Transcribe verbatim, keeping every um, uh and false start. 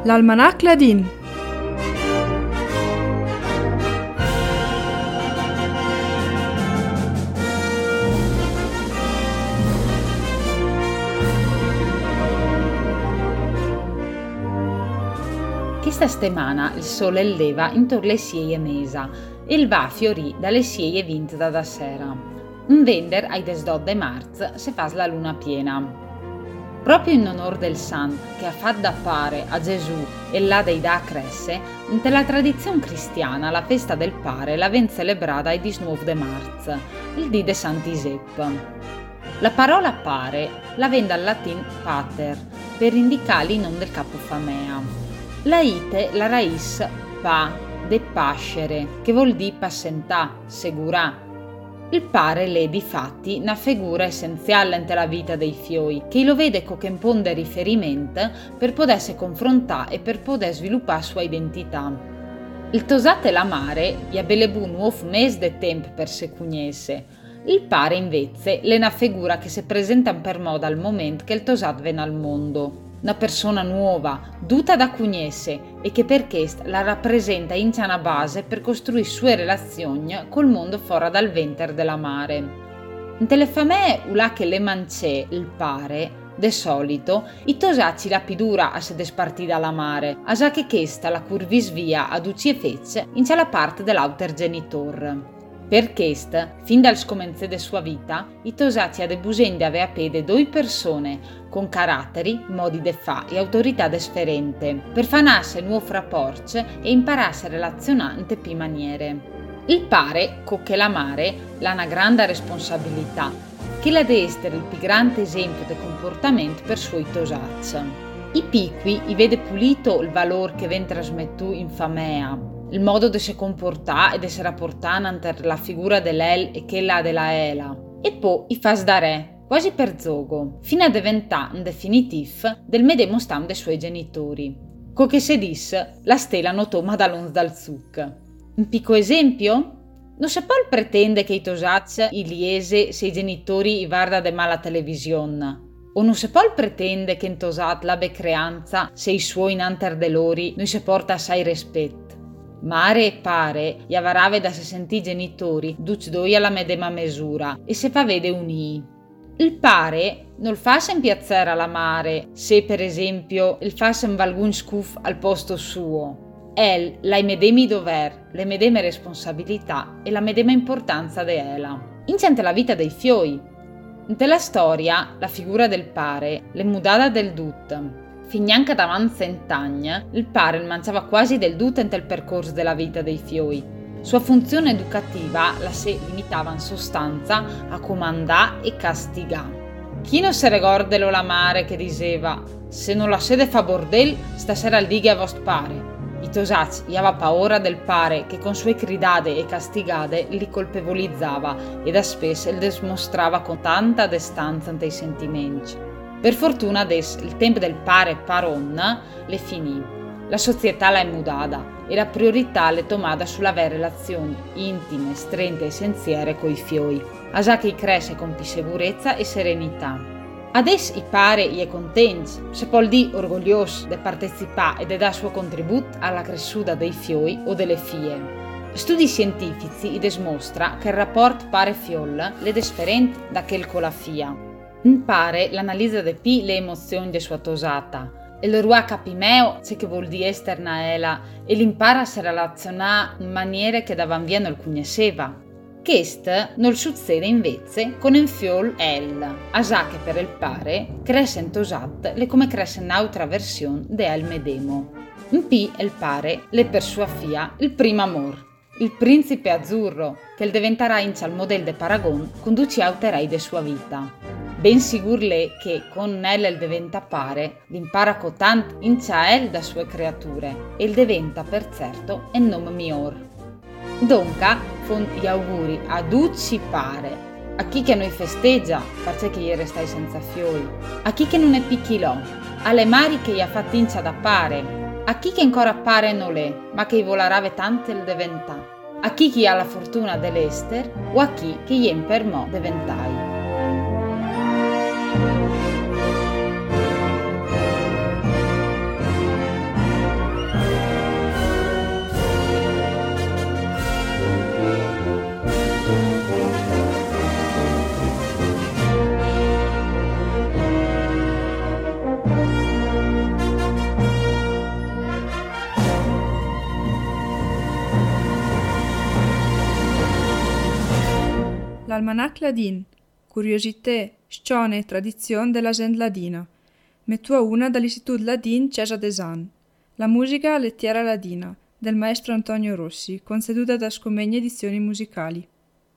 L'Almanach Ladin. Questa settimana il sole leva intorno alle sieie mesa e il va a fiorì dalle sieie vinte da sera. Un vender ai desdod de marzo se fa la luna piena. Proprio in onore del Sant che ha fatto appare a Gesù e l'ha deità cresse, nella tradizione cristiana la festa del pare la ven celebrata il diciannove de marzo, il dì de Sant'Isep. La parola pare la ven dal latin pater, per indicare il nome del capo famea. La ite la raiz pa, de pascere, che vuol dire passentà, segurà. Il pare l'è di fatti una figura essenziale nella vita dei fioi, che lo vede come un punto di riferimento per potersi confrontare e per poter sviluppare sua identità. Il tosat e la mare gli abbelebu un nuovo mese di tempo per se cugnesse. Il pare invece è una figura che si presenta per moda al momento che il tosat viene al mondo. Una persona nuova, duta da cugnesse e che per questo la rappresenta in una base per costruire sue relazioni col mondo fuori dal venter della mare. In telefamee ulà che le mance il pare, de solito, i tosacci la pidura a se despartì dalla mare, a già che questa la curvis via ad uci e fecce in c'è la parte dell'auter genitor. Per questo, fin dal scomenze de sua vita, i tosacci ade busende avea pede due persone con caratteri, modi de fa e autorità desferente, per fanasse nuovo rapporto e imparasse a relazionare in maniere. Il pare, co che la mare, l'ha una grande responsabilità, che la de essere il più grande esempio di comportamento per suoi tosacci. I piqui i vede pulito il valore che ven trasmettu in famea, il modo di si comportare e di si rapportare ante la figura dell'el e quella della ela, e poi i fa sdare, quasi per zogo, fino a diventare in definitiv del medesimo stam dei suoi genitori. Co che se disse, la stella notò madalons dal zuc. Un piccolo esempio? Non si può pretendere che i tosacci i liese se i genitori i guarda de mala televisione. O non si può pretendere che in tosat l'abbia creanza se i suoi in anter de lori non si porta assai rispetto. Mare e pare gli avarave da se sentì genitori duc doi alla medesima misura e se fa vede unì. Il pare non fa sem piazzare alla mare se per esempio il fa sem valgun scuf al posto suo. El l'ha i medemi dover, le medeme responsabilità e la medema importanza de ela. Incente la vita dei fioi. Nella storia la figura del pare l'è mudata del dut. Fignanca davanti cent'anni, il pare mangiava quasi del tutto nel percorso della vita dei fioi. Sua funzione educativa la si limitava in sostanza a comandare e castigare. Chi non si ricorda la mare che diceva «Se non la sede fa bordel, stasera al dighe a vostro pare». I tosacci gli aveva paura del pare che con sue gridate e castigate li colpevolizzava e da spesso li dimostrava con tanta distanza nei sentimenti. Per fortuna adesso il tempo del pare paron le finì. La società l'ha mudata e la priorità l'è tomata sull'avere relazioni intime, strette e senziere coi fioi, a già che cresce con più sicurezza e serenità. Adesso i pare gli è contenti, se può dire orgoglioso di partecipare e di dare suo contributo alla crescuta dei fioi o delle fie. Studi scientifici dimostra che il rapporto pare-fiol è differente da quel con la fia. In pare l'analisi de pi le emozioni de sua tosata e lo rua capimeo c'è che vuol dire esterna ela e l'impara a si relazionare in maniere che davan via non conosceva. Questo non succede invece con un fiol el, a già che per il pare cresce in tosat le come cresce un'altra versione de el medemo. In pi il pare le per sua fia il primo amor, il principe azzurro, che diventerà in il modello de paragon con duci auterei de sua vita. Ben sicur l'è che con el diventa pare, l'impara cotant in el da sue creature, e il diventa per certo il nome mior. Donca, fon gli auguri a duci pare, a chi che noi festeggia, perché che gli restai senza fioi, a chi che non è picchilò, alle mari che gli ha fatto incia da pare, a chi che ancora pare non l'è, ma che volarave tanto il diventa, a chi che ha la fortuna dell'ester o a chi che gli impermò diventai. Almanac ladin, curiosité, scione e tradizione della gente ladina. Metua una dall'Istituto Ladin Cesa Desan. La musica lettiera ladina, del maestro Antonio Rossi, conceduta da Scomegni Edizioni Musicali.